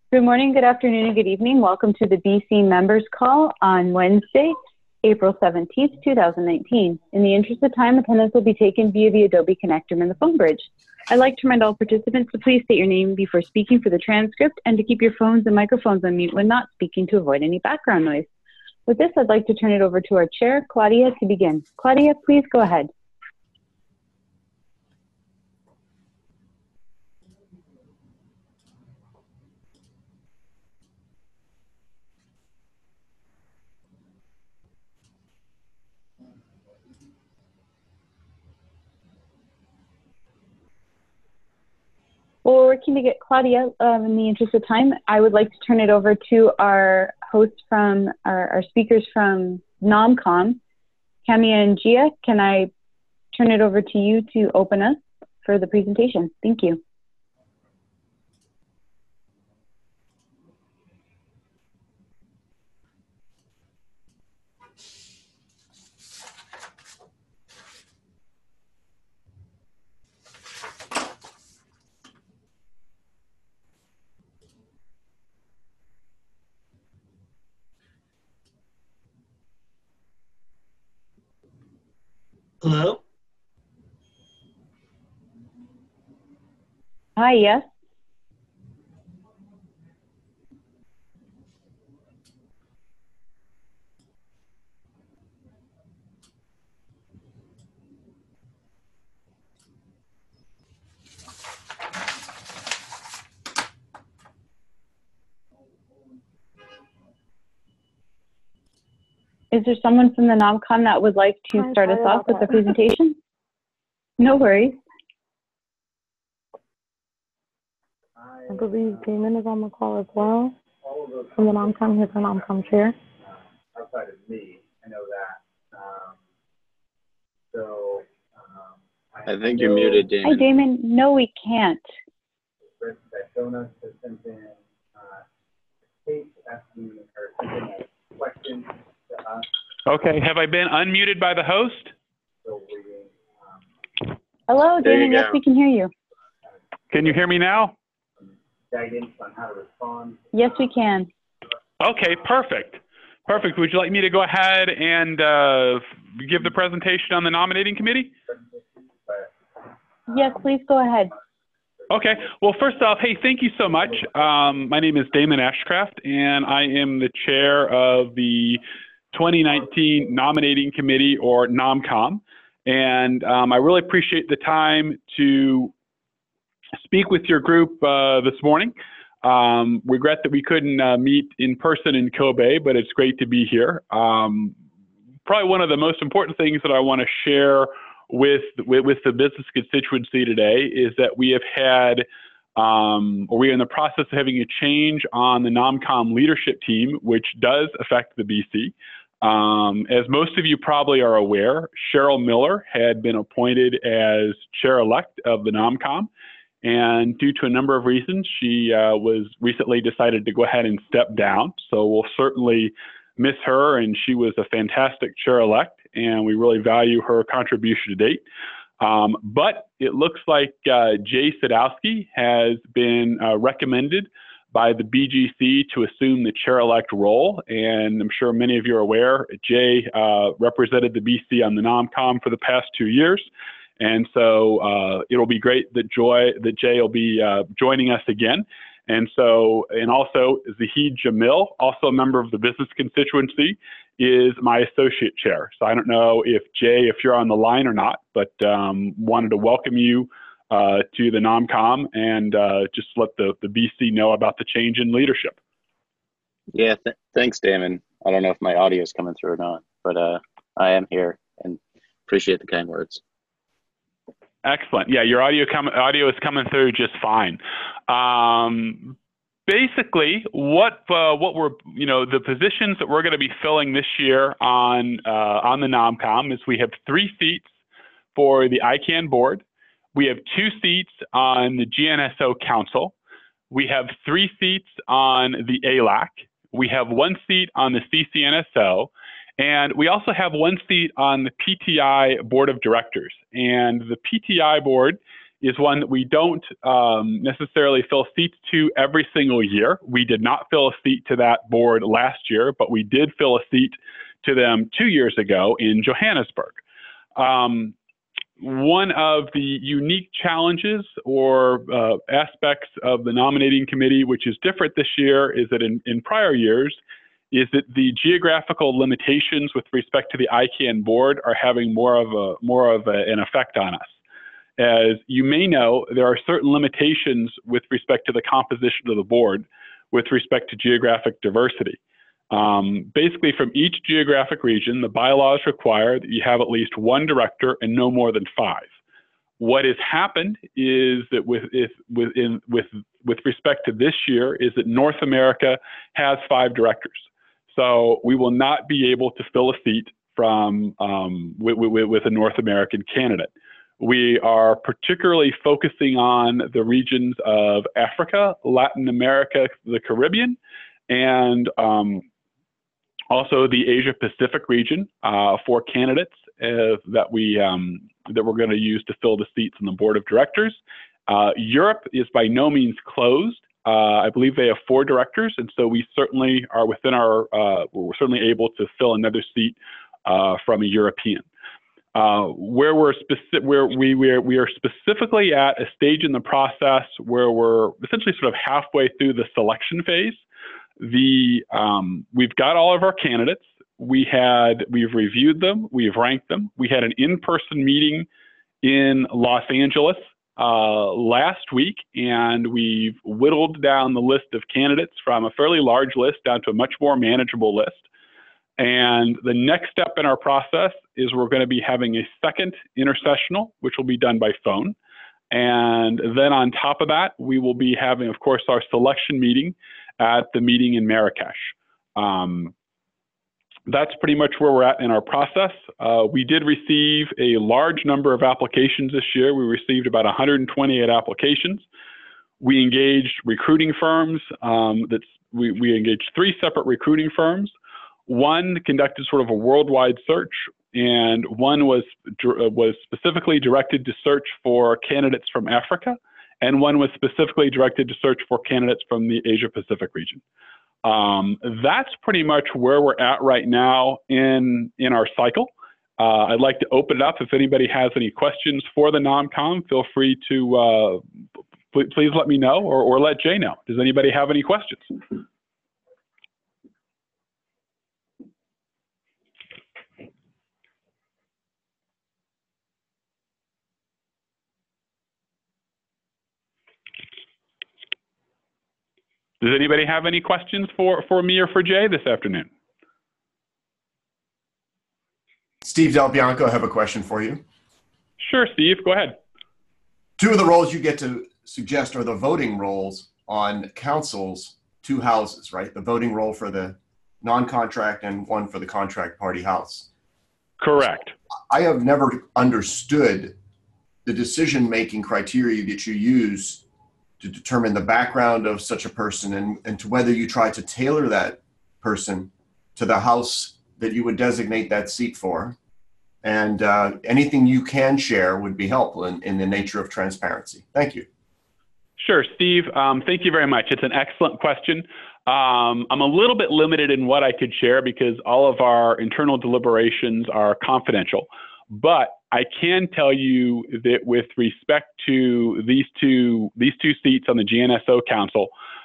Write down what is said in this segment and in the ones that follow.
Good morning, good afternoon, and good evening. Welcome to the BC members call on Wednesday, April 17th, 2019. In the interest of time, attendance will be taken via the Adobe Connector and the phone bridge. I'd like to remind all participants to please state your name before speaking for the transcript and to keep your phones and microphones on mute when not speaking to avoid any background noise. With this, I'd like to turn it over to our chair, Claudia, to begin. Claudia, please go ahead. Well, we're working to get Claudia in the interest of time. I would like to turn it over to our hosts from our speakers from NomCom. Camia and Gia, can I turn it over to you to open us for the presentation? Thank you. Hello? Hi, yes. Is there someone from the NomCom that would like to start us off with the presentation? No worries. I believe Damon is on the call as well from the NomCom. He's the NomCom chair. Outside of me, I know that. I think you're muted, Damon. Hi, Damon. No, we can't. Jonas has sent in Kate asking or sending a question to us. Okay, have I been unmuted by the host? So waiting. Hello, Damon. Yes, we can hear you. Can you hear me now? Guidance on how to respond. Yes, we can. Okay, perfect. Perfect. Would you like me to go ahead and give the presentation on the nominating committee? Yes, please go ahead. Okay. Well, first off, hey, thank you so much. My name is Damon Ashcraft, and I am the chair of the 2019 Nominating Committee, or NomCom. And I really appreciate the time to speak with your group this morning. Regret that we couldn't meet in person in Kobe, but it's great to be here. Probably one of the most important things that I want to share with the business constituency today is that we have had, or we are in the process of having a change on the NomCom leadership team, which does affect the BC. As most of you probably are aware, Cheryl Miller had been appointed as chair-elect of the NomCom, and due to a number of reasons, she was recently decided to go ahead and step down. So we'll certainly miss her, and she was a fantastic chair-elect, and we really value her contribution to date. But it looks like Jay Sadowski has been recommended by the BGC to assume the chair-elect role, and I'm sure many of you are aware, Jay represented the BC on the NomCom for the past 2 years, and so it'll be great that Jay will be joining us again. And so, and also Zahid Jamil, also a member of the business constituency, is my associate chair. So I don't know if Jay, if you're on the line or not, but wanted to welcome you to the NomCom and just let the BC know about the change in leadership. Yeah, thanks, Damon. I don't know if my audio is coming through or not, but I am here and appreciate the kind words. Excellent. Yeah, your audio is coming through just fine. Basically, what we're, the positions that we're going to be filling this year on the NomCom is we have 3 seats for the ICANN board. We have 2 seats on the GNSO Council. We have 3 seats on the ALAC. We have 1 seat on the CCNSO. And we also have 1 seat on the PTI Board of Directors. And the PTI board is one that we don't necessarily fill seats to every single year. We did not fill a seat to that board last year, but we did fill a seat to them 2 years ago in Johannesburg. One of the unique challenges or aspects of the nominating committee, which is different this year, is that in prior years, is that the geographical limitations with respect to the ICANN board are having more of an effect on us. As you may know, there are certain limitations with respect to the composition of the board with respect to geographic diversity. Basically, from each geographic region, the bylaws require that you have at least one director and no more than 5. What has happened is that with respect to this year is that North America has 5 directors. So we will not be able to fill a seat from with a North American candidate. We are particularly focusing on the regions of Africa, Latin America, the Caribbean, and also the Asia Pacific region for candidates that we're going to use to fill the seats on the board of directors. Europe is by no means closed. I believe they have 4 directors, and so we certainly are within our. We're certainly able to fill another seat from a European. Where we are specifically at a stage in the process where we're essentially sort of halfway through the selection phase. We've got all of our candidates. We've reviewed them. We've ranked them. We had an in-person meeting in Los Angeles last week, and we've whittled down the list of candidates from a fairly large list down to a much more manageable list. And the next step in our process is we're going to be having a second intersessional, which will be done by phone. And then on top of that, we will be having, of course, our selection meeting at the meeting in Marrakesh. That's pretty much where we're at in our process. We did receive a large number of applications this year. We received about 128 applications. We engaged recruiting firms. We engaged 3 separate recruiting firms. One conducted sort of a worldwide search, and one was specifically directed to search for candidates from Africa, and one was specifically directed to search for candidates from the Asia Pacific region. That's pretty much where we're at right now in our cycle. I'd like to open it up. If anybody has any questions for the NomCom, feel free to please let me know or let Jay know. Does anybody have any questions? Does anybody have any questions for me or for Jay this afternoon? Steve Del Bianco, I have a question for you. Sure, Steve, go ahead. 2 of the roles you get to suggest are the voting roles on council's 2 houses, right? The voting role for the non-contract and one for the contract party house. Correct. I have never understood the decision-making criteria that you use to determine the background of such a person and to whether you try to tailor that person to the house that you would designate that seat for. And anything you can share would be helpful in the nature of transparency. Thank you. Sure, Steve. Thank you very much. It's an excellent question. I'm a little bit limited in what I could share because all of our internal deliberations are confidential. But I can tell you that with respect to these two seats on the GNSO Council,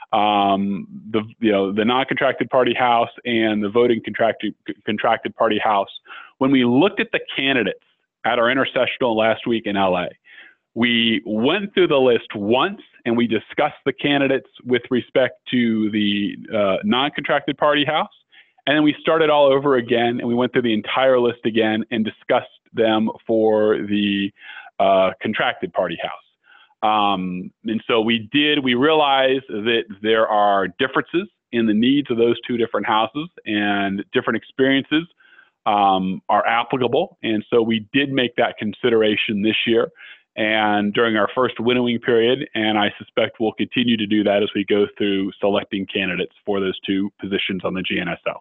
the non-contracted party house and the voting contracted party house, when we looked at the candidates at our intersessional last week in LA, we went through the list once and we discussed the candidates with respect to the non-contracted party house. And then we started all over again and we went through the entire list again and discussed them for the contracted party house. And so we realized that there are differences in the needs of those 2 different houses and different experiences are applicable. And so we did make that consideration this year and during our first winnowing period. And I suspect we'll continue to do that as we go through selecting candidates for those 2 positions on the GNSO.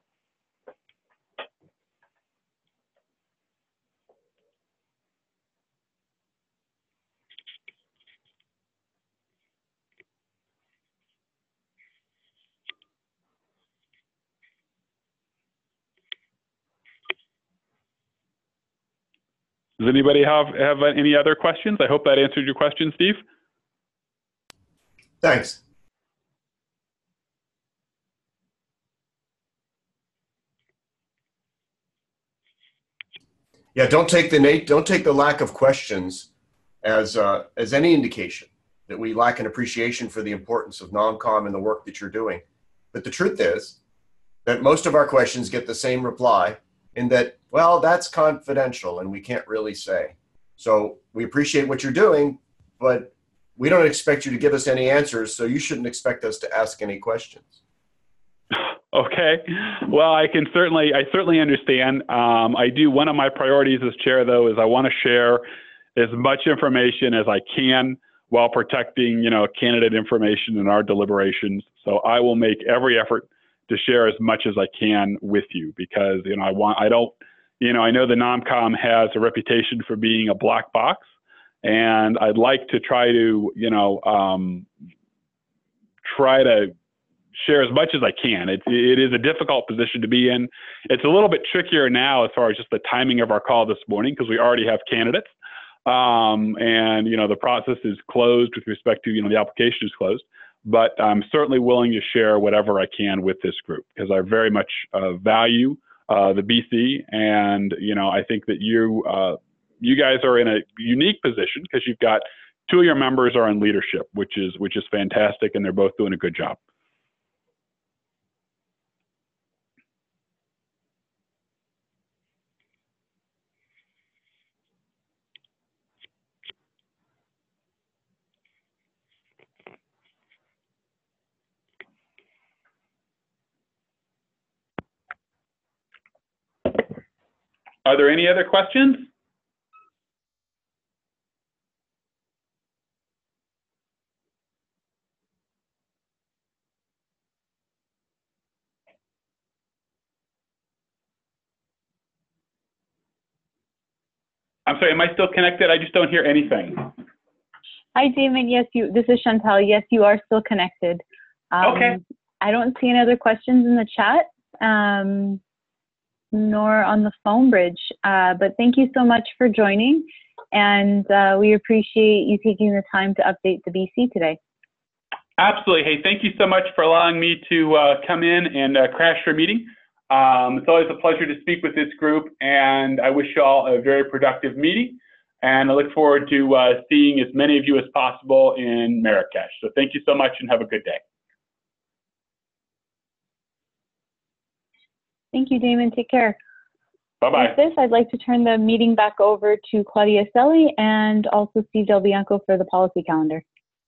Does anybody have any other questions? I hope that answered your question, Steve. Thanks. Yeah, don't take the lack of questions as any indication that we lack an appreciation for the importance of NomCom and the work that you're doing. But the truth is that most of our questions get the same reply in that, well, that's confidential and we can't really say. So we appreciate what you're doing, but we don't expect you to give us any answers, so you shouldn't expect us to ask any questions. Okay. Well, I certainly understand. One of my priorities as chair, though, is I want to share as much information as I can while protecting, candidate information in our deliberations. So I will make every effort to share as much as I can with you because, I know the NomCom has a reputation for being a black box, and I'd like to try to share as much as I can. It is a difficult position to be in. It's a little bit trickier now as far as just the timing of our call this morning because we already have candidates. And, the process is closed with respect to, the application is closed. But I'm certainly willing to share whatever I can with this group because I very much value the BC. And, I think that you guys are in a unique position because you've got two of your members are in leadership, which is fantastic. And they're both doing a good job. Are there any other questions? I'm sorry, am I still connected? I just don't hear anything. Hi, Damon. Yes, this is Chantal. Yes, you are still connected. Okay. I don't see any other questions in the chat, nor on the phone bridge. But thank you so much for joining, and we appreciate you taking the time to update the BC today. Absolutely. Hey, thank you so much for allowing me to come in and crash your meeting. It's always a pleasure to speak with this group, and I wish you all a very productive meeting. And I look forward to seeing as many of you as possible in Marrakesh. So thank you so much and have a good day. Thank you, Damon. Take care. Bye-bye. With this, I'd like to turn the meeting back over to Claudia Selly and also Steve Del Bianco for the policy calendar.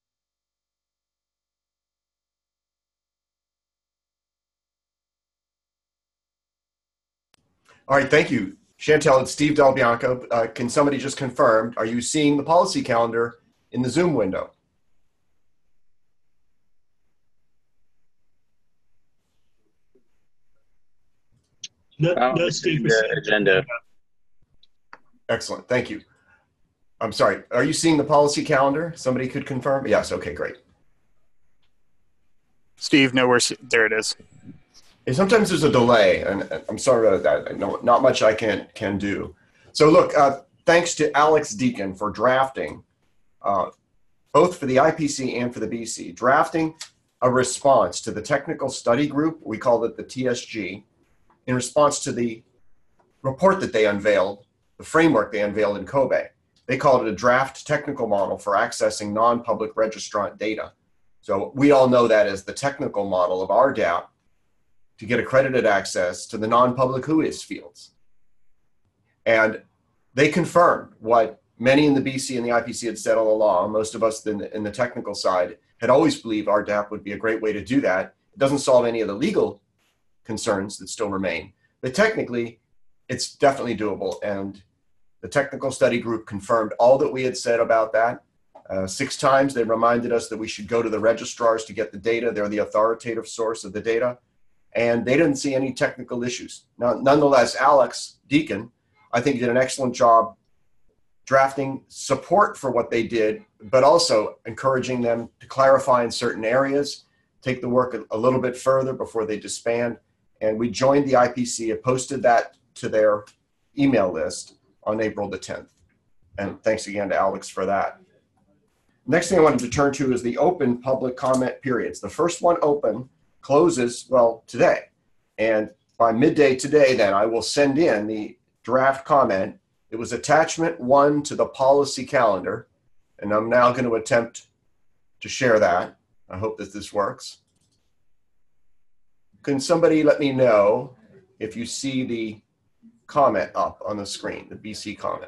All right, thank you. Chantal, it's Steve Del Bianco. Can somebody just confirm, are you seeing the policy calendar in the Zoom window? No, Steve. The agenda. Excellent, thank you. I'm sorry, are you seeing the policy calendar? Somebody could confirm? Yes, okay, great. Steve, no, there it is. And sometimes there's a delay, and I'm sorry about that. Not much I can do. So look, thanks to Alex Deacon for drafting, both for the IPC and for the BC, drafting a response to the technical study group, we called it the TSG, in response to the report that they unveiled, the framework they unveiled in Kobe. They called it a draft technical model for accessing non-public registrant data. So we all know that as the technical model of RDAP to get accredited access to the non-public WHOIS fields. And they confirmed what many in the BC and the IPC had said all along. Most of us in the technical side had always believed RDAP would be a great way to do that. It doesn't solve any of the legal concerns that still remain, but technically it's definitely doable. And the technical study group confirmed all that we had said about that. 6 times they reminded us that we should go to the registrars to get the data. They're the authoritative source of the data. And they didn't see any technical issues. Now, nonetheless, Alex Deacon, I think, did an excellent job drafting support for what they did, but also encouraging them to clarify in certain areas, take the work a little bit further before they disband. And we joined the IPC and posted that to their email list on April the 10th. And thanks again to Alex for that. Next thing I wanted to turn to is the open public comment periods. The first one open closes, well, today. And by midday today, then, I will send in the draft comment. It was attachment 1 to the policy calendar. And I'm now going to attempt to share that. I hope that this works. Can somebody let me know if you see the comment up on the screen, the BC comment?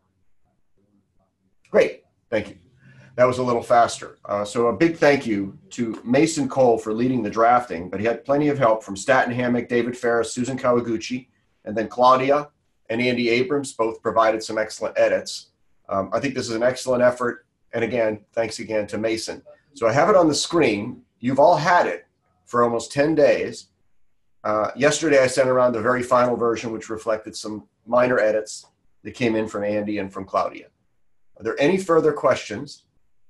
Great, thank you. That was a little faster. So a big thank you to Mason Cole for leading the drafting, but he had plenty of help from Staten Hammock, David Ferris, Susan Kawaguchi, and then Claudia and Andy Abrams both provided some excellent edits. I think this is an excellent effort. And again, thanks again to Mason. So I have it on the screen. You've all had it for almost 10 days. Yesterday, I sent around the very final version, which reflected some minor edits that came in from Andy and from Claudia. Are there any further questions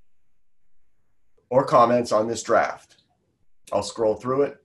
or comments on this draft? I'll scroll through it.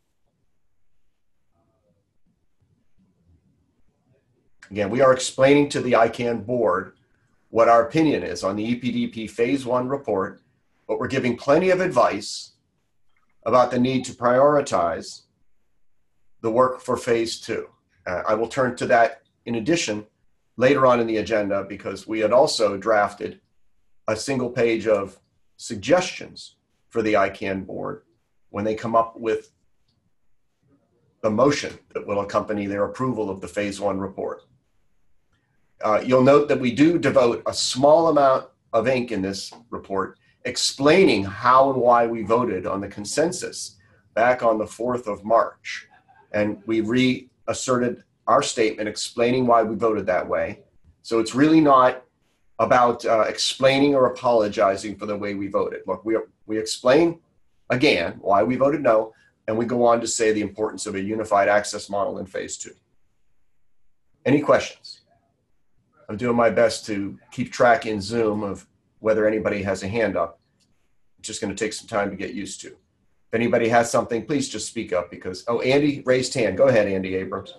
Again, we are explaining to the ICANN board what our opinion is on the EPDP Phase 1 report, but we're giving plenty of advice about the need to prioritize the work for Phase 2. I will turn to that in addition later on in the agenda, because we had also drafted a single page of suggestions for the ICANN board when they come up with the motion that will accompany their approval of the Phase 1 report. You'll note that we do devote a small amount of ink in this report explaining how and why we voted on the consensus back on the 4th of March. And we reasserted our statement explaining why we voted that way. So it's really not about explaining or apologizing for the way we voted. Look, we explain again why we voted no, and we go on to say the importance of a unified access model in Phase 2. Any questions? I'm doing my best to keep track in Zoom of whether anybody has a hand up. It's just going to take some time to get used to. If anybody has something, please just speak up because, oh, Andy raised hand. Go ahead, Andy Abrams.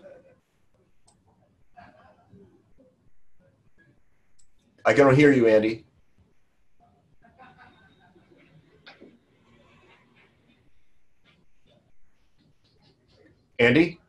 I can hear you, Andy. Andy?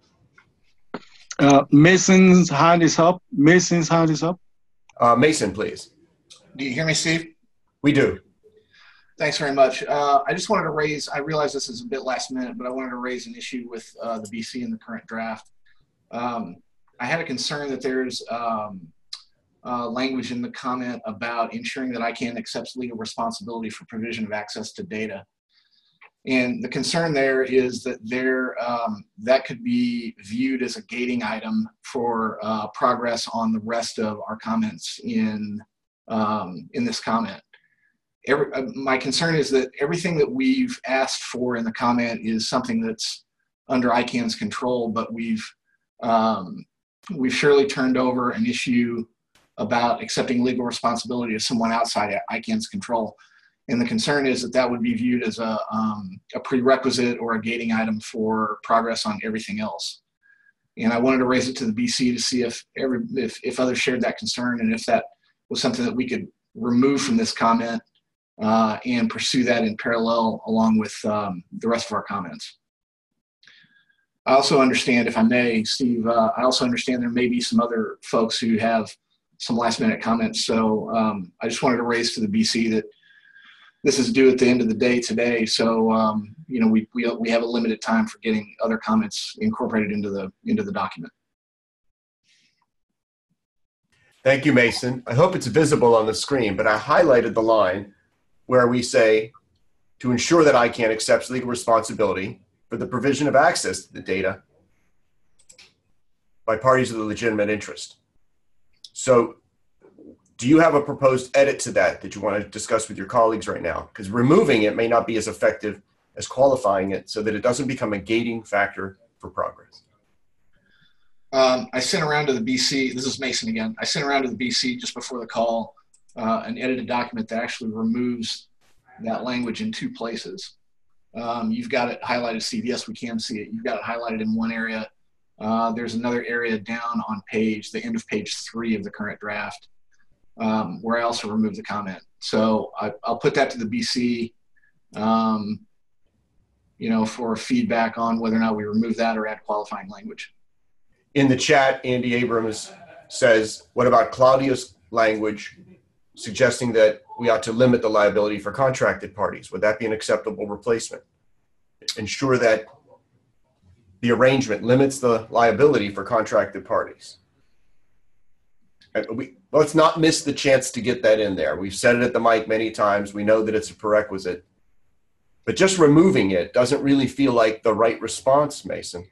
Mason's hand is up. Mason's hand is up. Mason, please. Do you hear me, Steve? We do. Thanks very much. I just wanted to raise, I realize this is a bit last minute, but I wanted to raise an issue with the BC in the current draft. I had a concern that there's language in the comment about ensuring that ICANN accepts legal responsibility for provision of access to data. And the concern there is that that could be viewed as a gating item for progress on the rest of our comments in this comment. My concern is that everything that we've asked for in the comment is something that's under ICANN's control, but we've surely turned over an issue about accepting legal responsibility to someone outside ICANN's control. And the concern is that that would be viewed as a prerequisite or a gating item for progress on everything else. And I wanted to raise it to the BC to see if others shared that concern and if that was something that we could remove from this comment and pursue that in parallel along with the rest of our comments. I also understand, if I may, Steve, I also understand there may be some other folks who have some last minute comments. So I just wanted to raise to the BC that this is due at the end of the day today. So, you know, we have a limited time for getting other comments incorporated into the document. Thank you, Mason. I hope it's visible on the screen, but I highlighted the line where we say to ensure that ICANN accepts legal responsibility for the provision of access to the data by parties with a legitimate interest. So do you have a proposed edit to that you want to discuss with your colleagues right now? Because removing it may not be as effective as qualifying it so that it doesn't become a gating factor for progress. I sent around to the BC, this is Mason again, I sent around to the BC just before the call an edited document that actually removes that language in 2 places. You've got it highlighted, Steve. Yes, we can see it. You've got it highlighted in one area. There's another area down on the end of page 3 of the current draft where I also removed the comment. So I'll put that to the BC, for feedback on whether or not we remove that or add qualifying language. In the chat, Andy Abrams says, what about Claudia's language suggesting that we ought to limit the liability for contracted parties? Would that be an acceptable replacement? Ensure that the arrangement limits the liability for contracted parties. Let's not miss the chance to get that in there. We've said it at the mic many times. We know that it's a prerequisite. But just removing it doesn't really feel like the right response, Mason.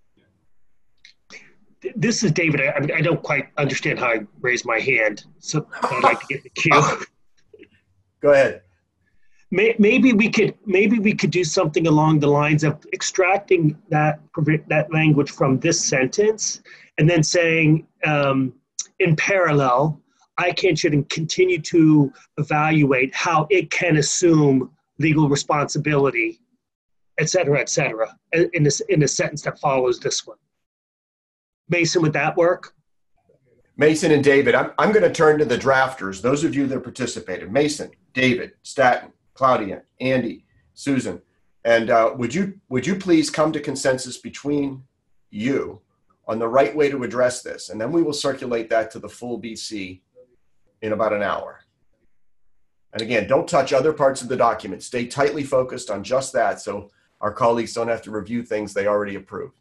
This is David. I don't quite understand how I raised my hand, so I'd like to get the cue. Go ahead. Maybe we could do something along the lines of extracting that language from this sentence and then saying, in parallel, ICANN should continue to evaluate how it can assume legal responsibility, et cetera, in a sentence that follows this one. Mason, would that work? Mason and David, I'm going to turn to the drafters, those of you that participated. Mason, David, Staton, Claudia, Andy, Susan, and would you please come to consensus between you on the right way to address this? And then we will circulate that to the full BC in about an hour. And again, don't touch other parts of the document. Stay tightly focused on just that so our colleagues don't have to review things they already approved.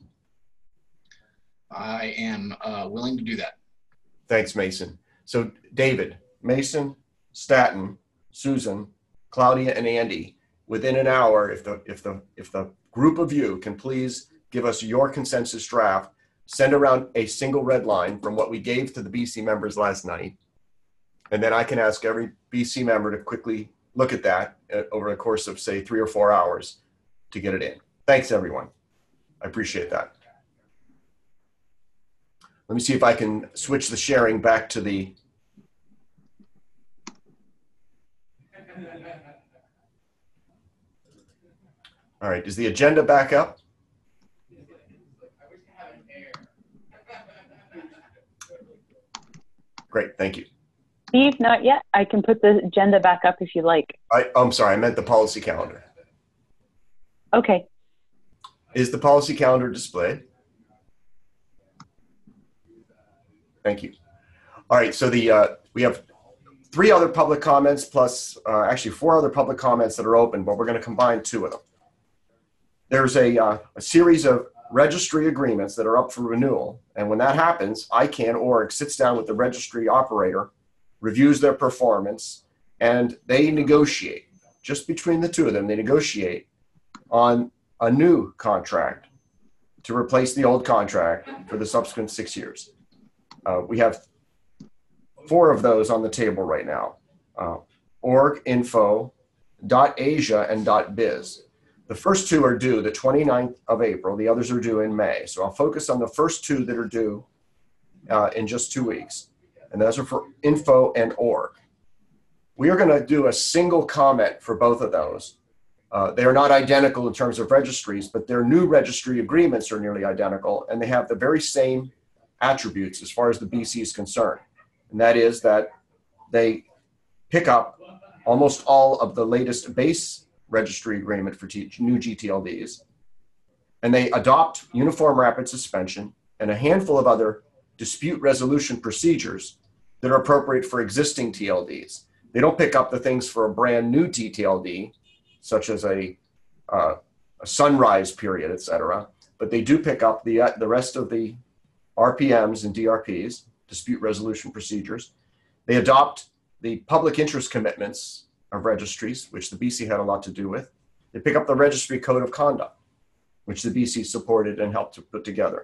I am willing to do that. Thanks, Mason. So David, Mason, Staton, Susan, Claudia, and Andy, within an hour, if the group of you can please give us your consensus draft, send around a single red line from what we gave to the BC members last night. And then I can ask every BC member to quickly look at that over the course of, say, 3 or 4 hours to get it in. Thanks, everyone. I appreciate that. Let me see if I can switch the sharing back to the... All right, is the agenda back up? Great, thank you. Steve, not yet. I can put the agenda back up if you like. I'm sorry, I meant the policy calendar. Okay. Is the policy calendar displayed? Thank you. All right, so we have 3 other public comments plus actually 4 other public comments that are open, but we're going to combine 2 of them. There's a series of registry agreements that are up for renewal, and when that happens, ICANN.org sits down with the registry operator, reviews their performance, and they negotiate. Just between the 2 of them, they negotiate on a new contract to replace the old contract for the subsequent 6 years. We have 4 of those on the table right now. Org, Info, .asia, and .biz. The first 2 are due the 29th of April. The others are due in May. So I'll focus on the first 2 that are due in just 2 weeks. And those are for Info and Org. We are going to do a single comment for both of those. They are not identical in terms of registries, but their new registry agreements are nearly identical, and they have the very same attributes as far as the BC is concerned. And that is that they pick up almost all of the latest base registry agreement for new GTLDs, and they adopt uniform rapid suspension and a handful of other dispute resolution procedures that are appropriate for existing TLDs. They don't pick up the things for a brand new TTLD, such as a sunrise period, et cetera, but they do pick up the rest of the RPMs and DRPs, dispute resolution procedures. They adopt the public interest commitments of registries, which the BC had a lot to do with. They pick up the registry code of conduct, which the BC supported and helped to put together.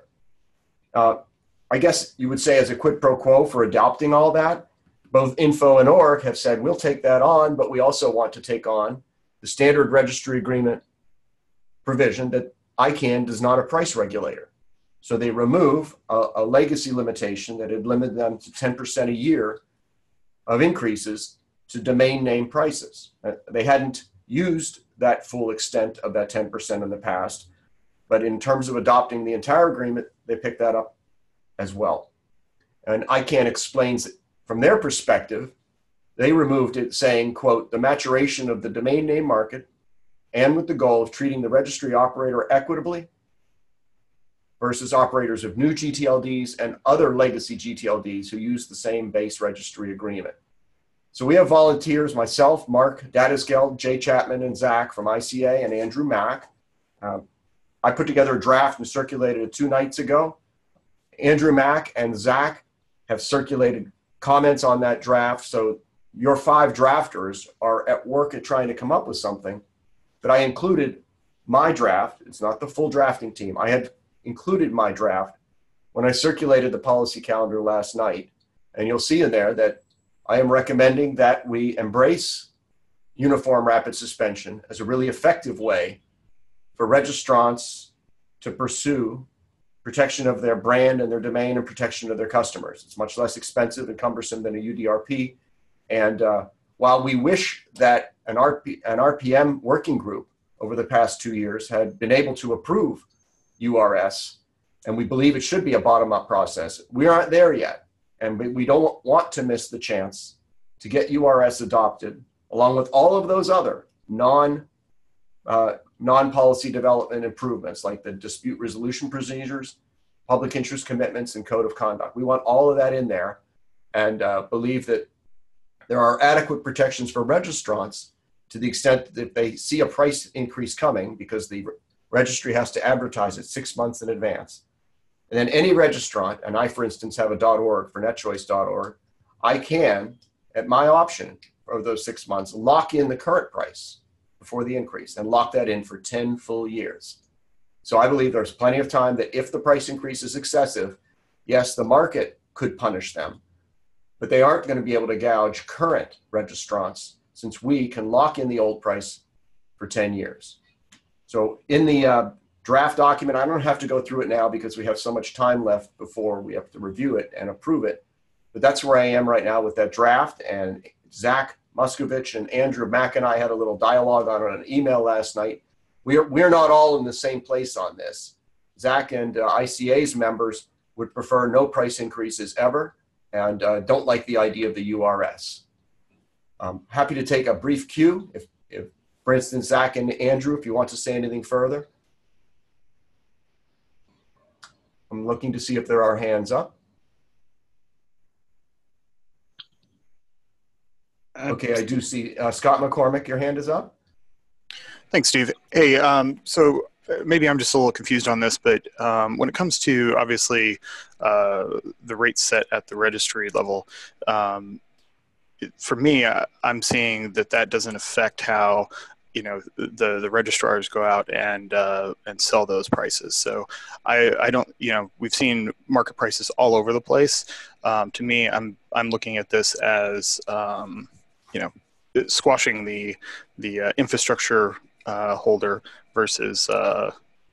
I guess you would say as a quid pro quo for adopting all that, both Info and Org have said, we'll take that on, but we also want to take on the standard registry agreement provision that ICANN is not a price regulator. So they remove a legacy limitation that had limited them to 10% a year of increases to domain name prices. They hadn't used that full extent of that 10% in the past, but in terms of adopting the entire agreement, they picked that up as well. And ICANN explains from their perspective, they removed it saying, quote, the maturation of the domain name market and with the goal of treating the registry operator equitably versus operators of new GTLDs and other legacy GTLDs who use the same base registry agreement. So we have volunteers, myself, Mark Dadisgeld, Jay Chapman, and Zach from ICA, and Andrew Mack. I put together a draft and circulated it 2 nights ago. Andrew Mack and Zach have circulated comments on that draft. So your 5 drafters are at work at trying to come up with something. But I included my draft. It's not the full drafting team. I had included my draft when I circulated the policy calendar last night. And you'll see in there that I am recommending that we embrace uniform rapid suspension as a really effective way for registrants to pursue protection of their brand and their domain and protection of their customers. It's much less expensive and cumbersome than a UDRP. And while we wish that an RPM working group over the past 2 years had been able to approve URS, and we believe it should be a bottom-up process, we aren't there yet. And we don't want to miss the chance to get URS adopted along with all of those other non-policy development improvements like the dispute resolution procedures, public interest commitments, and code of conduct. We want all of that in there and believe that there are adequate protections for registrants to the extent that if they see a price increase coming because the registry has to advertise it 6 months in advance. And then any registrant, and I, for instance, have a .org for netchoice.org, I can, at my option over those 6 months, lock in the current price before the increase and lock that in for 10 full years. So I believe there's plenty of time that if the price increase is excessive, yes, the market could punish them, but they aren't going to be able to gouge current registrants since we can lock in the old price for 10 years. So in the draft document, I don't have to go through it now because we have so much time left before we have to review it and approve it. But that's where I am right now with that draft. And Zach Muscovich and Andrew Mack and I had a little dialogue on an email last night. We're not all in the same place on this. Zach and ICA's members would prefer no price increases ever and don't like the idea of the URS. I'm happy to take a brief cue if for instance, Zach and Andrew, if you want to say anything further. I'm looking to see if there are hands up. Okay, I do see Scott McCormick, your hand is up. Thanks, Steve. Hey, so maybe I'm just a little confused on this, but when it comes to obviously the rates set at the registry level, for me, I'm seeing that doesn't affect how the registrars go out and sell those prices. So I don't, we've seen market prices all over the place. To me, I'm looking at this as squashing the infrastructure holder versus the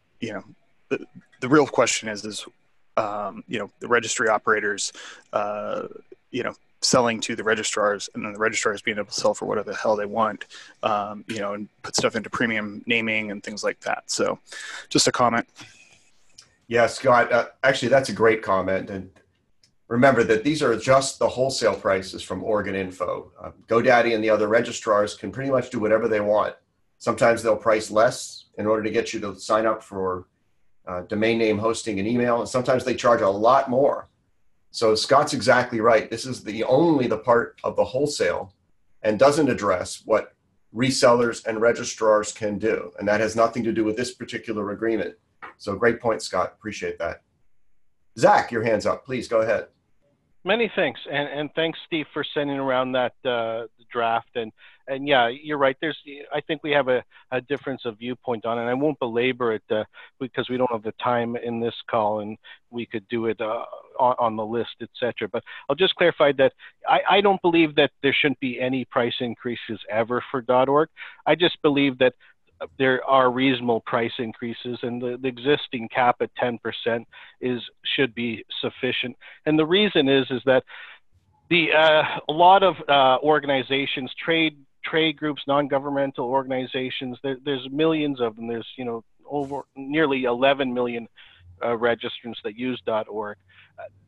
real question is the registry operators selling to the registrars, and then the registrars being able to sell for whatever the hell they want, and put stuff into premium naming and things like that. So just a comment. Yeah, Scott, actually that's a great comment. And remember that these are just the wholesale prices from Oregon Info. GoDaddy and the other registrars can pretty much do whatever they want. Sometimes they'll price less in order to get you to sign up for domain name hosting and email. And sometimes they charge a lot more. So Scott's exactly right. This is only the part of the wholesale and doesn't address what resellers and registrars can do. And that has nothing to do with this particular agreement. So great point, Scott. Appreciate that. Zach, your hand's up. Please go ahead. Many thanks. And thanks, Steve, for sending around that draft. And yeah, you're right. I think we have a difference of viewpoint on it. And I won't belabor it because we don't have the time in this call, and we could do it on the list, etc. But I'll just clarify that I don't believe that there shouldn't be any price increases ever for .org. I just believe that there are reasonable price increases, and the existing cap at 10% should be sufficient. And the reason is that a lot of organizations, trade groups, non-governmental organizations, there's millions of them. There's over nearly 11 million registrants that use .org.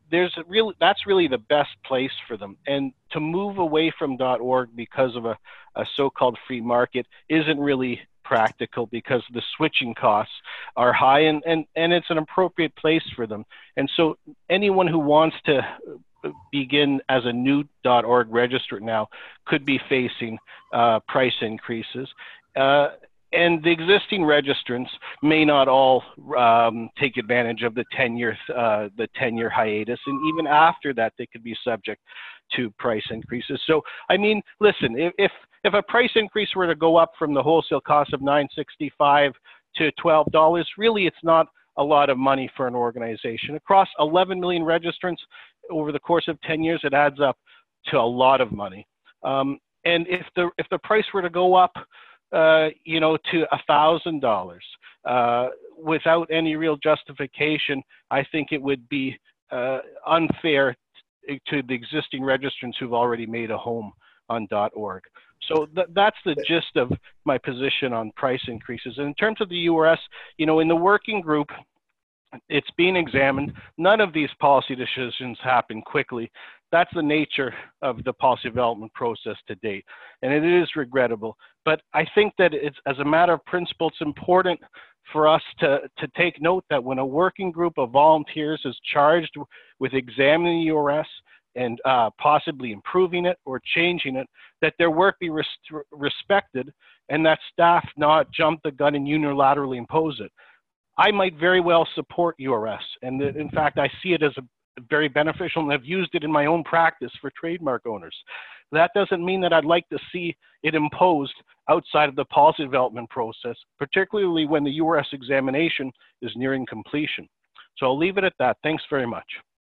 that's really the best place for them. And to move away from .org because of a so-called free market isn't really practical, because the switching costs are high, and it's an appropriate place for them. And so anyone who wants to begin as a new .org registrant now could be facing price increases. And the existing registrants may not all take advantage of the 10-year hiatus, and even after that, they could be subject to price increases. So, I mean, listen, if a price increase were to go up from the wholesale cost of $9.65 to $12, really, it's not a lot of money for an organization. Across 11 million registrants over the course of 10 years, it adds up to a lot of money. And if the price were to go up, to $1,000 without any real justification, I think it would be unfair to the existing registrants who've already made a home on .org. So that's the gist of my position on price increases. And in terms of the URS, in the working group, it's being examined. None of these policy decisions happen quickly. That's the nature of the policy development process to date, and it is regrettable. But I think that it's, as a matter of principle, it's important for us to take note that when a working group of volunteers is charged with examining the URS and possibly improving it or changing it, that their work be respected, and that staff not jump the gun and unilaterally impose it. I might very well support URS, and in fact, I see it as very beneficial, and I've used it in my own practice for trademark owners. That doesn't mean that I'd like to see it imposed outside of the policy development process, particularly when the URS examination is nearing completion. So I'll leave it at that. Thanks very much.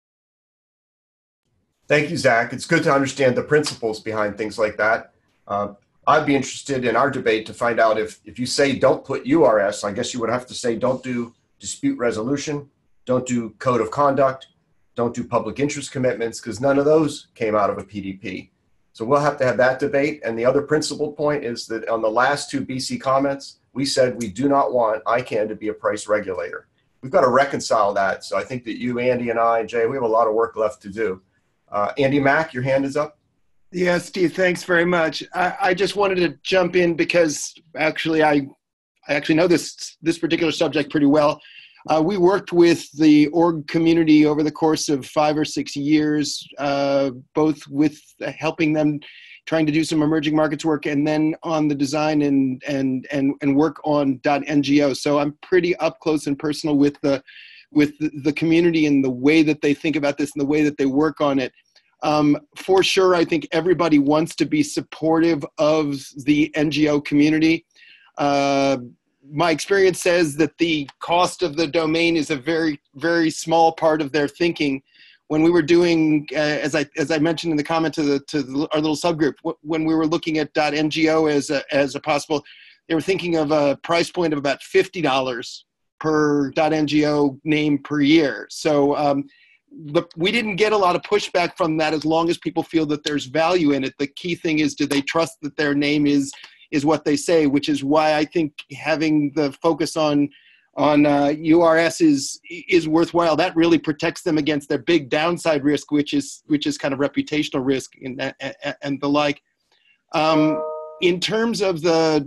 Thank you, Zach. It's good to understand the principles behind things like that. I'd be interested in our debate to find out if you say don't put URS, I guess you would have to say don't do dispute resolution, don't do code of conduct, don't do public interest commitments, because none of those came out of a PDP. So we'll have to have that debate. And the other principal point is that on the last two BC comments, we said we do not want ICANN to be a price regulator. We've got to reconcile that. So I think that you, Andy, and I, and Jay, we have a lot of work left to do. Andy Mack, your hand is up. Yeah, Steve, thanks very much. I just wanted to jump in because actually I actually know this particular subject pretty well. We worked with the org community over the course of 5 or 6 years, both with helping them trying to do some emerging markets work, and then on the design and work on .ngo. So I'm pretty up close and personal with the community and the way that they think about this and the way that they work on it. For sure, I think everybody wants to be supportive of the NGO community. My experience says that the cost of the domain is a very, very small part of their thinking. When we were doing, as I mentioned in the comment to our little subgroup, when we were looking at .ngo as a possible, they were thinking of a price point of about $50 per .ngo name per year. So we didn't get a lot of pushback from that as long as people feel that there's value in it. The key thing is, do they trust that their name is what they say, which is why I think having the focus on URS is worthwhile. That really protects them against their big downside risk, which is kind of reputational risk and the like. In terms of the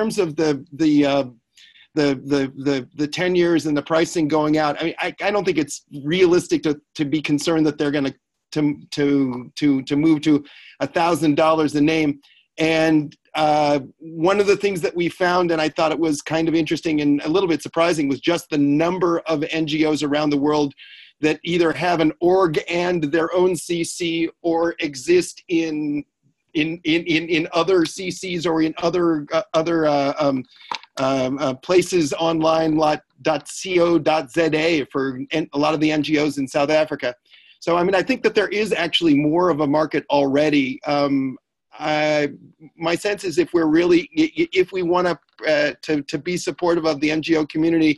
10 years and the pricing going out, I mean, I don't think it's realistic to be concerned that they're going to move to $1,000 a name. And one of the things that we found, and I thought it was kind of interesting and a little bit surprising, was just the number of NGOs around the world that either have an org and their own CC or exist in other CCs or in other places online, like .co.za for a lot of the NGOs in South Africa. So, I mean, I think that there is actually more of a market already. My sense is if we want to be supportive of the NGO community,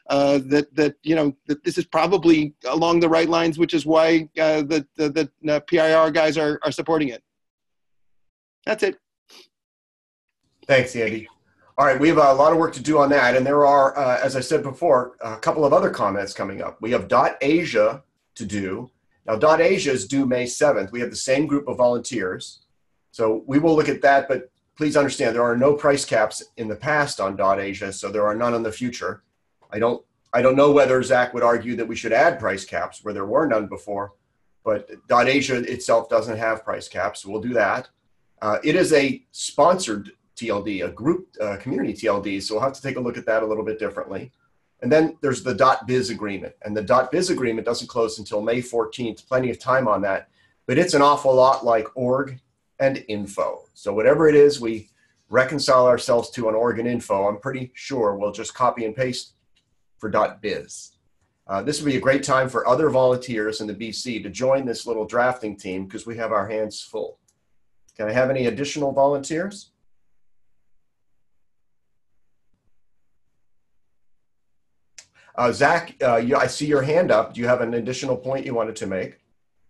that this is probably along the right lines, which is why the PIR guys are supporting it. That's it. Thanks, Andy. All right, we have a lot of work to do on that, and there are, as I said before, a couple of other comments coming up. We have .asia to do, Now, .Asia is due May 7th. We have the same group of volunteers. So we will look at that, but please understand there are no price caps in the past on .Asia, so there are none in the future. I don't know whether Zach would argue that we should add price caps where there were none before, but .Asia itself doesn't have price caps, so we'll do that. It is a sponsored TLD, a group community TLD, so we'll have to take a look at that a little bit differently. And then there's the .biz agreement, and the .biz agreement doesn't close until May 14th, plenty of time on that, but it's an awful lot like org and info. So whatever it is we reconcile ourselves to on org and info, I'm pretty sure we'll just copy and paste for .biz. This would be a great time for other volunteers in the BC to join this little drafting team because we have our hands full. Can I have any additional volunteers? Zach, I see your hand up. Do you have an additional point you wanted to make?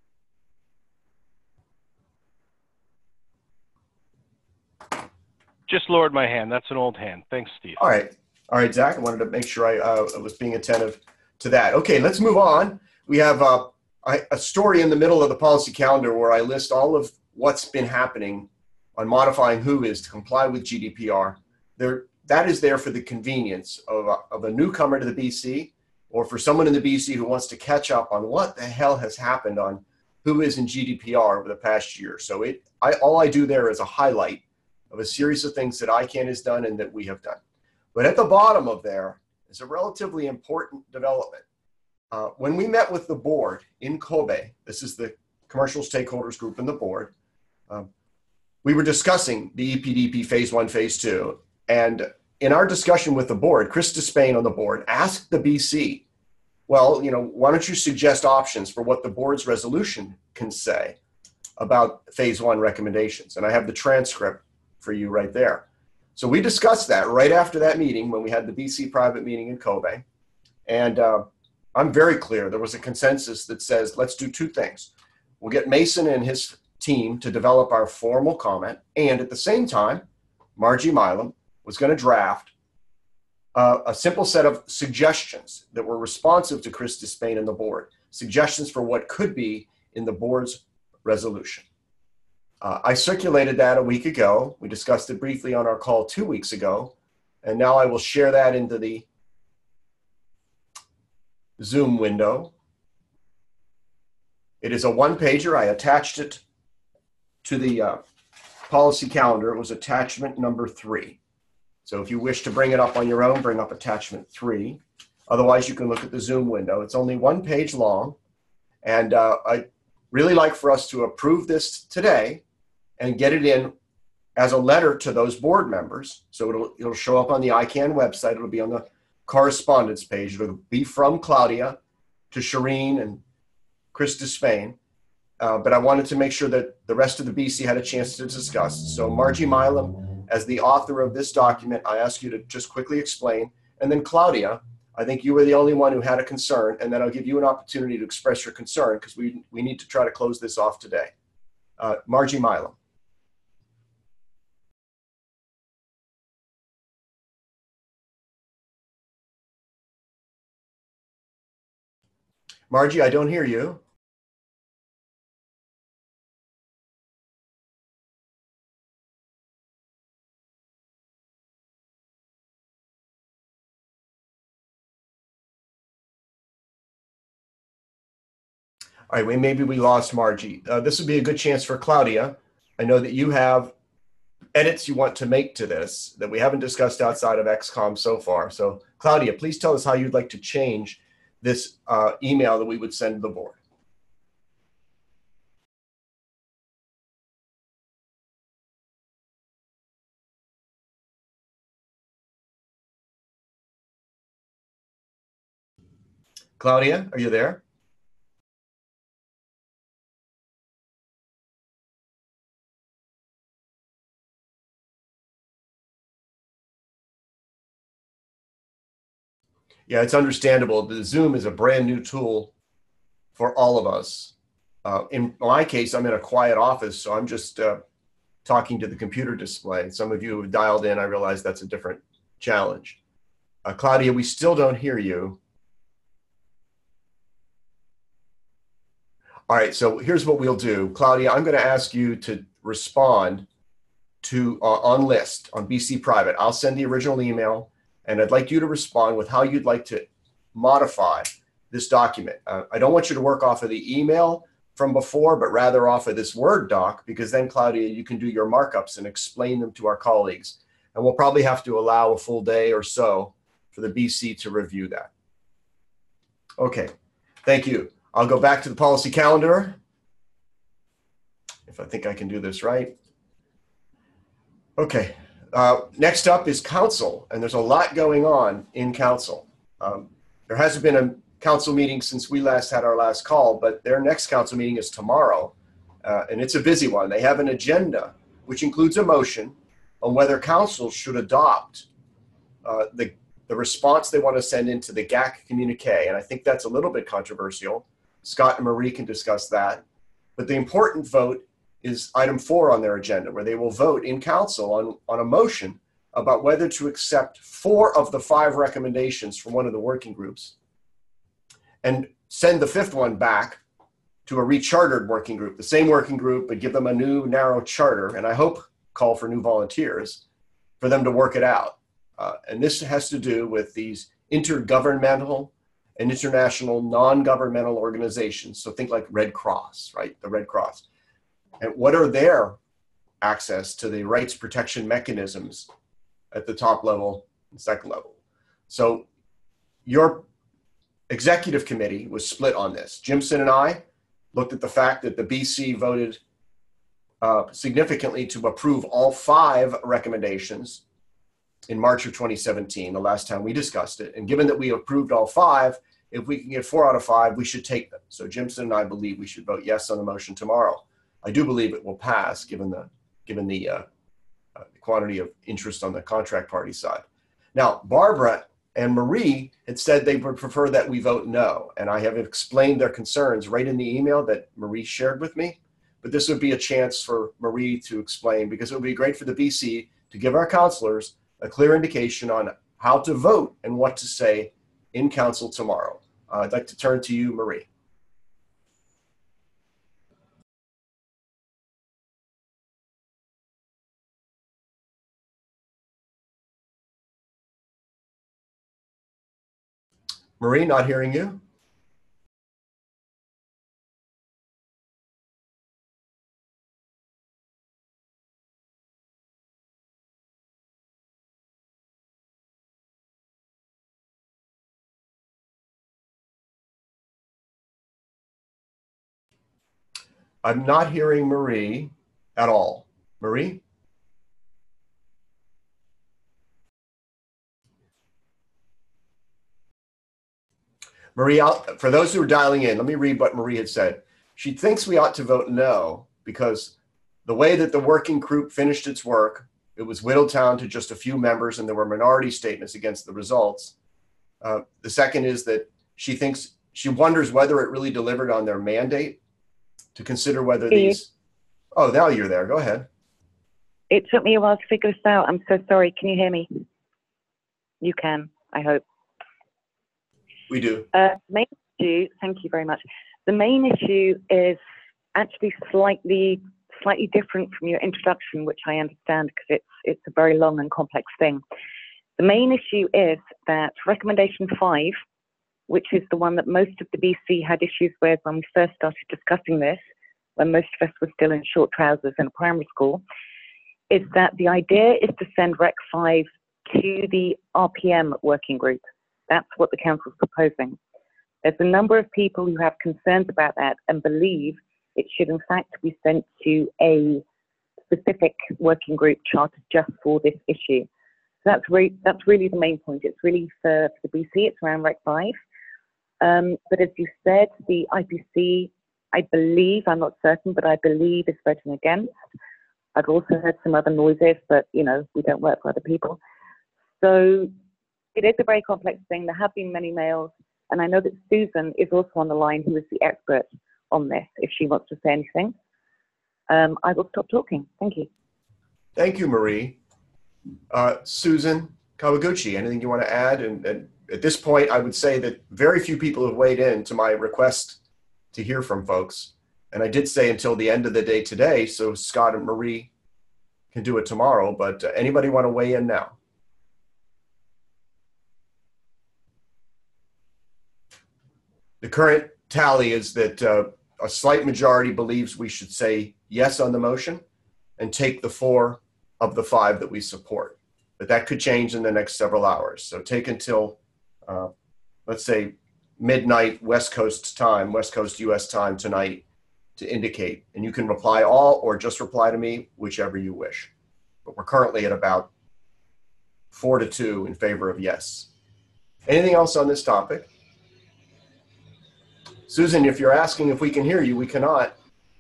Just lowered my hand. That's an old hand. Thanks, Steve. All right, Zach. I wanted to make sure I was being attentive to that. Okay, let's move on. We have a story in the middle of the policy calendar where I list all of what's been happening on modifying WHOIS to comply with GDPR. That is there for the convenience of a newcomer to the BC or for someone in the BC who wants to catch up on what the hell has happened on WHOIS and GDPR over the past year. So all I do there is a highlight of a series of things that ICANN has done and that we have done. But at the bottom of there is a relatively important development. When we met with the board in Kobe, this is the commercial stakeholders group and the board, we were discussing the EPDP phase 1, phase 2. And in our discussion with the board, Chris Despain on the board asked the BC, well, why don't you suggest options for what the board's resolution can say about phase 1 recommendations? And I have the transcript for you right there. So we discussed that right after that meeting when we had the BC private meeting in Kobe. And I'm very clear. There was a consensus that says, let's do two things. We'll get Mason and his team to develop our formal comment. And at the same time, Margie Milam was going to draft a simple set of suggestions that were responsive to Chris Despain and the board, suggestions for what could be in the board's resolution. I circulated that a week ago. We discussed it briefly on our call 2 weeks ago, and now I will share that into the Zoom window. It is a one-pager. I attached it to the policy calendar. It was attachment number 3. So if you wish to bring it up on your own, bring up attachment 3. Otherwise, you can look at the Zoom window. It's only 1 page long, and I'd really like for us to approve this today and get it in as a letter to those board members. So it'll show up on the ICANN website. It'll be on the correspondence page. It'll be from Claudia to Shireen and Chris Despain. But I wanted to make sure that the rest of the BC had a chance to discuss. So Margie Milam, as the author of this document, I ask you to just quickly explain. And then Claudia, I think you were the only one who had a concern, and then I'll give you an opportunity to express your concern because we need to try to close this off today. Margie Milam. Margie, I don't hear you. All right, maybe we lost Margie. This would be a good chance for Claudia. I know that you have edits you want to make to this that we haven't discussed outside of XCOM so far. So Claudia, please tell us how you'd like to change this email that we would send to the board. Claudia, are you there? Yeah, it's understandable. The Zoom is a brand new tool for all of us. In my case, I'm in a quiet office, so I'm just talking to the computer display. Some of you who have dialed in, I realize that's a different challenge. Claudia, we still don't hear you. All right, so here's what we'll do. Claudia, I'm going to ask you to respond to on list on BC Private. I'll send the original email, and I'd like you to respond with how you'd like to modify this document. I don't want you to work off of the email from before, but rather off of this Word doc, because then, Claudia, you can do your markups and explain them to our colleagues. And we'll probably have to allow a full day or so for the BC to review that. Okay, thank you. I'll go back to the policy calendar, if I think I can do this right. Okay, next up is council, and there's a lot going on in council. There hasn't been a council meeting since we last had our last call, but their next council meeting is tomorrow, and it's a busy one. They have an agenda, which includes a motion on whether council should adopt the response they want to send into the GAC communique, and I think that's a little bit controversial. Scott and Marie can discuss that. But the important vote is item 4 on their agenda, where they will vote in council on a motion about whether to accept 4 of the 5 recommendations from one of the working groups and send the 5th one back to a rechartered working group, the same working group, but give them a new narrow charter, and I hope call for new volunteers for them to work it out. And this has to do with these intergovernmental and international non-governmental organizations. So think like Red Cross, right? The Red Cross. And what are their access to the rights protection mechanisms at the top level and second level? So your executive committee was split on this. Jimson and I looked at the fact that the BC voted significantly to approve all 5 recommendations in March of 2017, the last time we discussed it. And given that we approved all 5, if we can get 4 out of 5, we should take them. So Jimson and I believe we should vote yes on the motion tomorrow. I do believe it will pass given the quantity of interest on the contract party side. Now, Barbara and Marie had said they would prefer that we vote no. And I have explained their concerns right in the email that Marie shared with me. But this would be a chance for Marie to explain, because it would be great for the BC to give our counselors a clear indication on how to vote and what to say in council tomorrow. I'd like to turn to you, Marie. Marie, not hearing you. I'm not hearing Marie at all. Marie? Marie, for those who are dialing in, let me read what Marie had said. She thinks we ought to vote no because the way that the working group finished its work, it was whittled down to just a few members and there were minority statements against the results. The second is that she wonders whether it really delivered on their mandate to consider whether these... Oh, now you're there. Go ahead. It took me a while to figure this out. I'm so sorry. Can you hear me? You can, I hope. We do. Main issue, thank you very much. The main issue is actually slightly different from your introduction, which I understand because it's a very long and complex thing. The main issue is that recommendation 5, which is the one that most of the BC had issues with when we first started discussing this, when most of us were still in short trousers in primary school, is that the idea is to send Rec 5 to the RPM working group. That's what the council is proposing. There's a number of people who have concerns about that and believe it should in fact be sent to a specific working group chartered just for this issue. So that's really the main point. It's really for the BC, it's around Rec 5. But as you said, the IPC, I believe, I'm not certain, but I believe is voting against. I've also heard some other noises, but you know, we don't work for other people. So it is a very complex thing. There have been many mails, and I know that Susan is also on the line, who is the expert on this, if she wants to say anything. I will stop talking. Thank you. Thank you, Marie. Susan Kawaguchi, anything you want to add? And at this point, I would say that very few people have weighed in to my request to hear from folks. And I did say until the end of the day today, so Scott and Marie can do it tomorrow, but anybody want to weigh in now? The current tally is that a slight majority believes we should say yes on the motion and take the 4 of the 5 that we support. But that could change in the next several hours. So take until, let's say, midnight West Coast time, West Coast US time tonight to indicate. And you can reply all or just reply to me, whichever you wish. But we're currently at about 4-2 in favor of yes. Anything else on this topic? Susan, if you're asking if we can hear you, we cannot.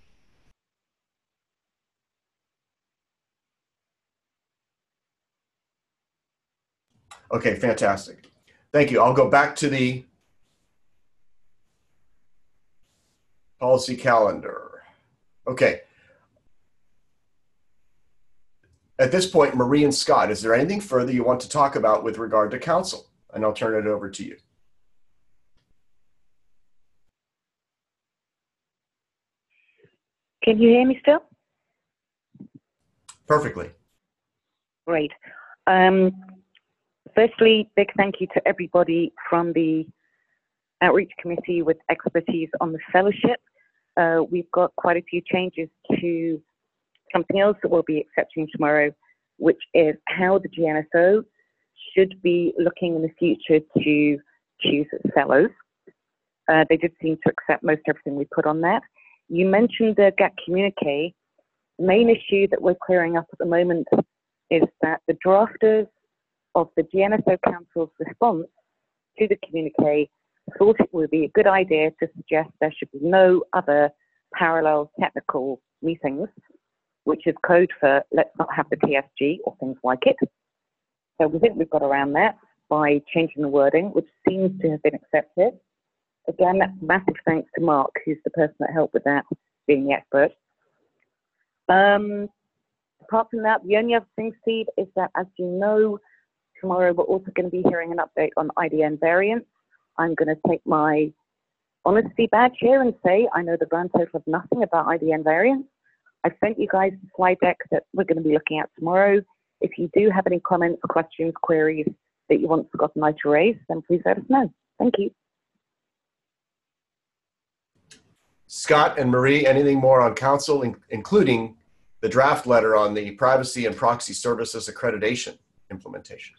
Okay, fantastic. Thank you. I'll go back to the policy calendar. Okay. At this point, Marie and Scott, is there anything further you want to talk about with regard to council? And I'll turn it over to you. Can you hear me still? Perfectly. Great. Firstly, big thank you to everybody from the Outreach Committee with expertise on the fellowship. We've got quite a few changes to something else that we'll be accepting tomorrow, which is how the GNSO should be looking in the future to choose its fellows. They did seem to accept most everything we put on that. You mentioned the GAC communique. The main issue that we're clearing up at the moment is that the drafters of the GNSO Council's response to the communique thought it would be a good idea to suggest there should be no other parallel technical meetings, which is code for let's not have the TSG or things like it. So we think we've got around that by changing the wording, which seems to have been accepted. Again, that's massive thanks to Mark, who's the person that helped with that, being the expert. Apart from that, the only other thing, Steve, is that, as you know, tomorrow we're also going to be hearing an update on IDN variants. I'm going to take my honesty badge here and say I know the grand total of nothing about IDN variants. I've sent you guys the slide deck that we're going to be looking at tomorrow. If you do have any comments, questions, queries that you want Scott and I to raise, then please let us know. Thank you. Scott and Marie, anything more on council, including the draft letter on the privacy and proxy services accreditation implementation?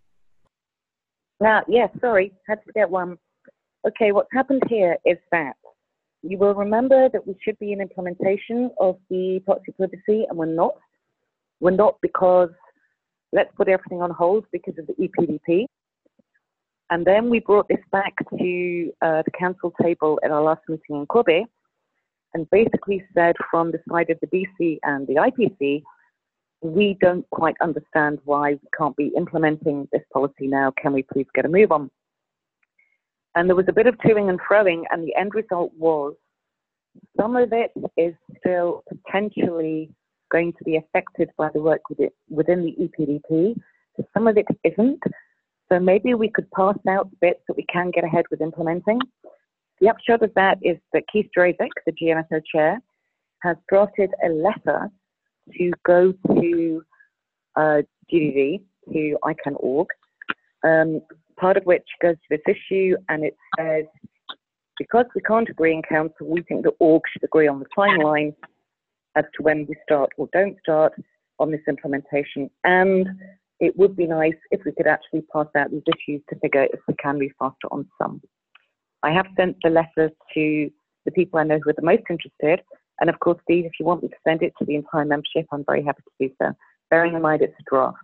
Now, yeah, sorry, had to get one. Okay, what's happened here is that you will remember that we should be in implementation of the proxy privacy, and we're not. We're not because let's put everything on hold because of the EPDP. And then we brought this back to the council table at our last meeting in Kobe, and basically said from the side of the DC and the IPC, we don't quite understand why we can't be implementing this policy now. Can we please get a move on? And there was a bit of toing and froing, and the end result was some of it is still potentially going to be affected by the work within the EPDP. So some of it isn't. So maybe we could pass out bits that we can get ahead with implementing. The upshot of that is that Keith Drazek, the GNSO chair, has drafted a letter to go to GDD, to ICANN.org, part of which goes to this issue, and it says, because we can't agree in council, we think the org should agree on the timeline as to when we start or don't start on this implementation. And it would be nice if we could actually pass out these issues to figure if we can move faster on some. I have sent the letter to the people I know who are the most interested. And of course, Steve, if you want me to send it to the entire membership, I'm very happy to do so, bearing in mind it's a draft.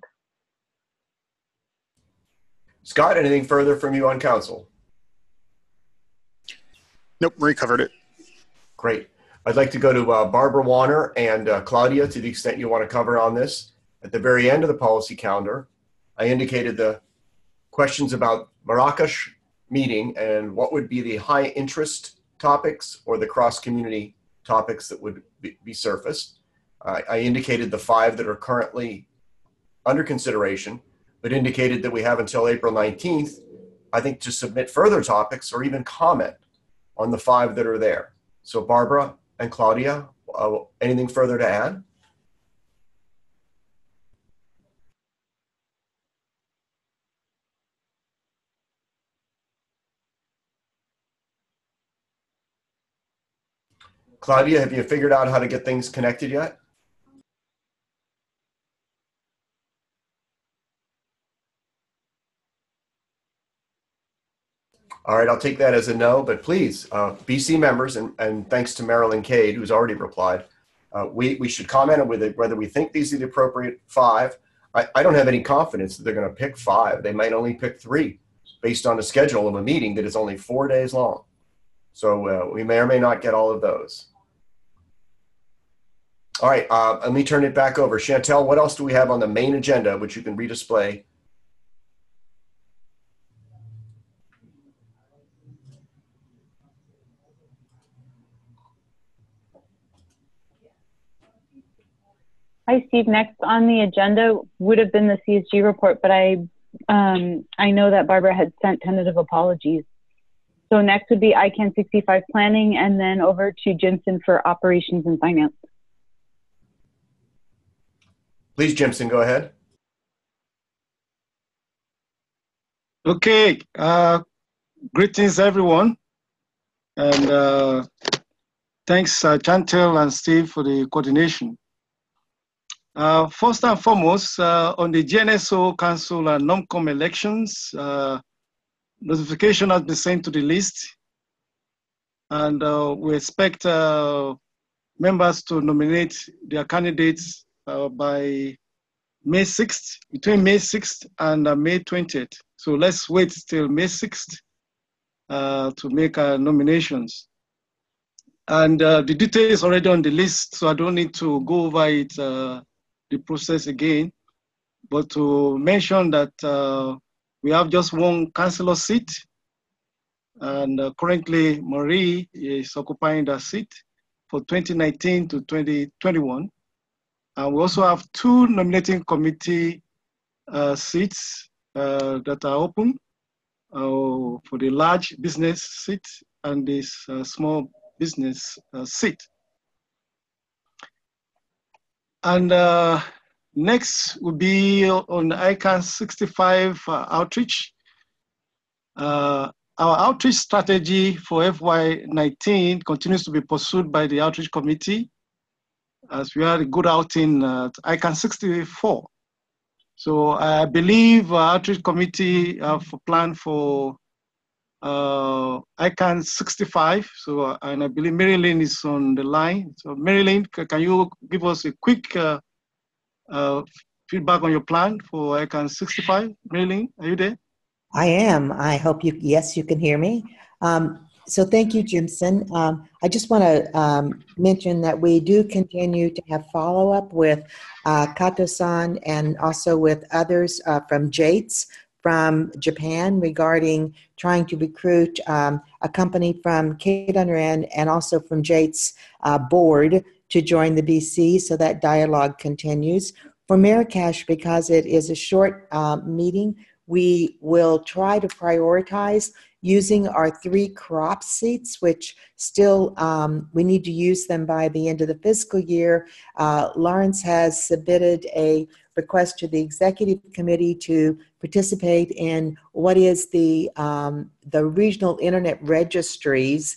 Scott, anything further from you on council? Nope, Marie covered it. Great. I'd like to go to Barbara Warner and Claudia to the extent you want to cover on this. At the very end of the policy calendar, I indicated the questions about Marrakesh meeting and what would be the high interest topics or the cross-community topics that would be surfaced. I indicated the 5 that are currently under consideration, but indicated that we have until April 19th, I think, to submit further topics or even comment on the 5 that are there. So Barbara, and Claudia, anything further to add? Claudia, have you figured out how to get things connected yet? All right, I'll take that as a no, but please, BC members, and thanks to Marilyn Cade, who's already replied, we should comment on whether we think these are the appropriate 5. I don't have any confidence that they're going to pick 5. They might only pick 3 based on a schedule of a meeting that is only 4 days long. So we may or may not get all of those. All right, let me turn it back over. Chantel, what else do we have on the main agenda, which you can redisplay? Hi, Steve. Next on the agenda would have been the CSG report, but I know that Barbara had sent tentative apologies. So next would be ICANN 65 planning, and then over to Jimson for operations and finance. Please, Jimson, go ahead. Okay. Greetings, everyone. And thanks, Chantel and Steve, for the coordination. First and foremost, on the GNSO Council and NOMCOM elections, notification has been sent to the list. And we expect members to nominate their candidates by May 6th, between May 6th and May 20th. So let's wait till May 6th to make nominations. And the detail is already on the list, so I don't need to go over it, the process again, but to mention that we have just one councillor seat, and currently Marie is occupying that seat for 2019 to 2021. And we also have 2 nominating committee seats that are open for the large business seat and this small business seat. And next will be on ICANN 65 outreach. Our outreach strategy for FY19 continues to be pursued by the outreach committee, as we had a good outing at ICANN 64. So I believe outreach committee have a plan for ICANN 65. So, and I believe Marilyn is on the line. So Marilyn, can you give us a quick feedback on your plan for ICANN 65? Marilyn, are you there? I am. I hope yes, you can hear me. So thank you, Jimson. I just want to mention that we do continue to have follow-up with Kato-san and also with others from JATES from Japan regarding trying to recruit a company from Keidanren and also from JATES board to join the BC, so that dialogue continues. For Marrakesh, because it is a short meeting, we will try to prioritize using our 3 crop seats, which still we need to use them by the end of the fiscal year. Lawrence has submitted a request to the executive committee to participate in what is the regional internet registries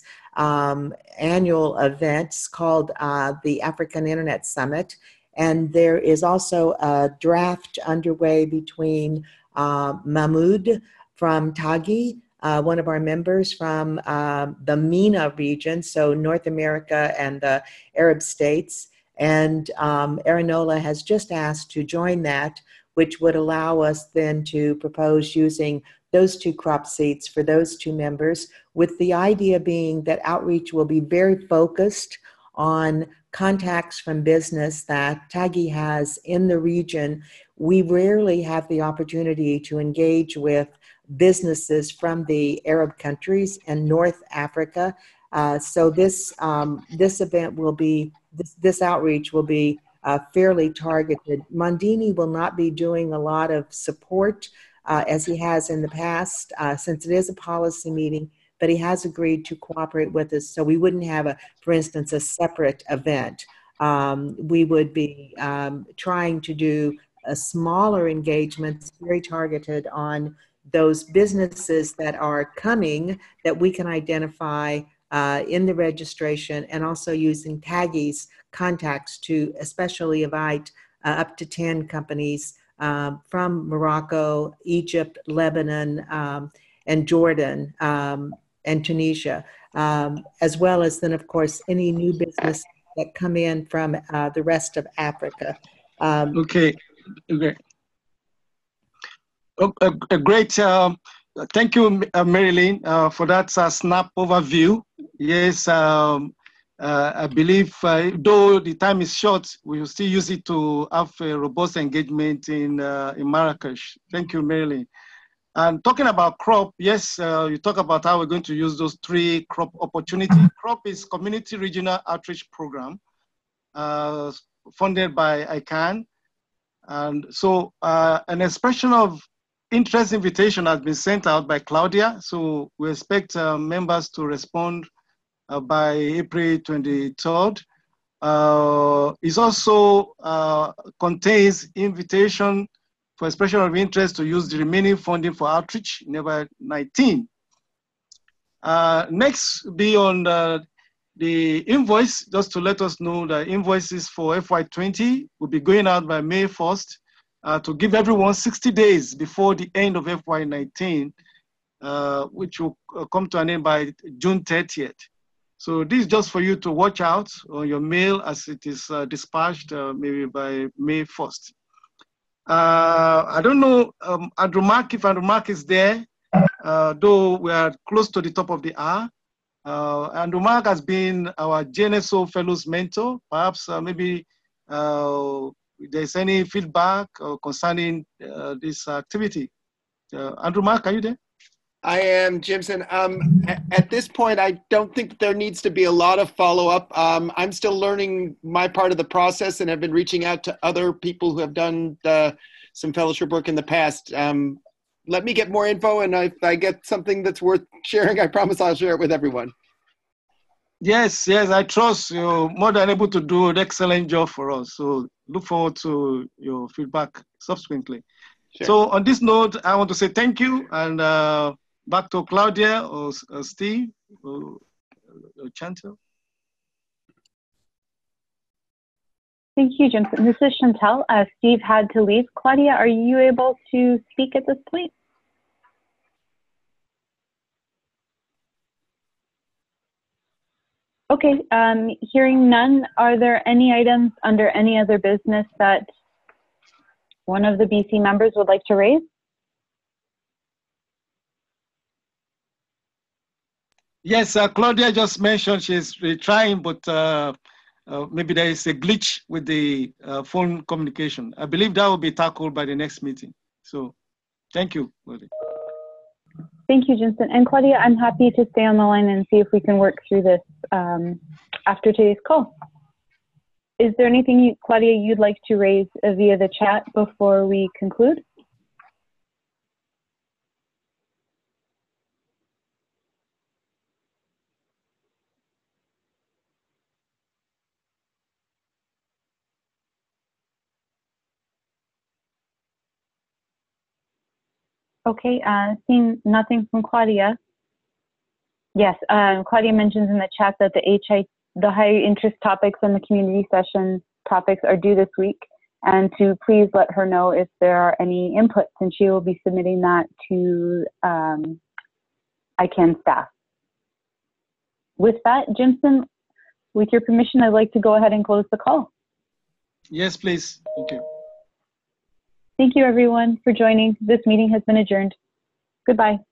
annual events called the African Internet Summit. And there is also a draft underway between Mahmoud from Tagi, one of our members from the MENA region, so North America and the Arab states. And Arinola has just asked to join that, which would allow us then to propose using those 2 crop seats for those 2 members, with the idea being that outreach will be very focused on contacts from business that Tagi has in the region. We rarely have the opportunity to engage with businesses from the Arab countries and North Africa. So this event will be, this outreach will be fairly targeted. Mondini will not be doing a lot of support as he has in the past, since it is a policy meeting, but he has agreed to cooperate with us. So we wouldn't have, for instance, a separate event. We would be trying to do a smaller engagement, very targeted on those businesses that are coming that we can identify in the registration, and also using Taggy's contacts to especially invite up to 10 companies from Morocco, Egypt, Lebanon, and Jordan, and Tunisia, as well as then, of course, any new business that come in from the rest of Africa. Okay. Great. Thank you, Marilyn, for that snap overview. Yes, I believe, though the time is short, we will still use it to have a robust engagement in Marrakesh. Thank you, Marilyn. And talking about CROP, yes, you talk about how we're going to use those 3 CROP opportunities. CROP is Community Regional Outreach Program, funded by ICANN. And so an expression of interest invitation has been sent out by Claudia. So we expect members to respond by April 23rd. It also contains invitation for expression of interest to use the remaining funding for outreach in FY 19. Next, be on the invoice, just to let us know the invoices for FY 20 will be going out by May 1st to give everyone 60 days before the end of FY 19, which will come to an end by June 30th. So this is just for you to watch out on your mail as it is dispatched maybe by May 1st. I don't know, Andrew Mark, if Andrew Mark is there, though we are close to the top of the hour. Andrew Mark has been our GNSO Fellows mentor. Perhaps maybe if there's any feedback concerning this activity. Andrew Mark, are you there? I am, Jimson. At this point, I don't think there needs to be a lot of follow-up. I'm still learning my part of the process and have been reaching out to other people who have done some fellowship work in the past. Let me get more info, and if I get something that's worth sharing, I promise I'll share it with everyone. Yes, I trust you're more than able to do an excellent job for us. So look forward to your feedback subsequently. Sure. So on this note, I want to say thank you, and back to Claudia or Steve or Chantal. Thank you, Jimson. This is Chantal. Steve had to leave. Claudia, are you able to speak at this point? Okay, hearing none, are there any items under any other business that one of the BC members would like to raise? Yes, Claudia just mentioned she's trying, but maybe there is a glitch with the phone communication. I believe that will be tackled by the next meeting. So thank you, Claudia. Thank you, Jimson. And Claudia, I'm happy to stay on the line and see if we can work through this after today's call. Is there anything, Claudia, you'd like to raise via the chat before we conclude? Okay, seeing nothing from Claudia. Yes, Claudia mentions in the chat that the high interest topics and the community session topics are due this week, and to please let her know if there are any inputs, and she will be submitting that to ICANN staff. With that, Jimson, with your permission, I'd like to go ahead and close the call. Yes, please. Thank you. Thank you, everyone, for joining. This meeting has been adjourned. Goodbye.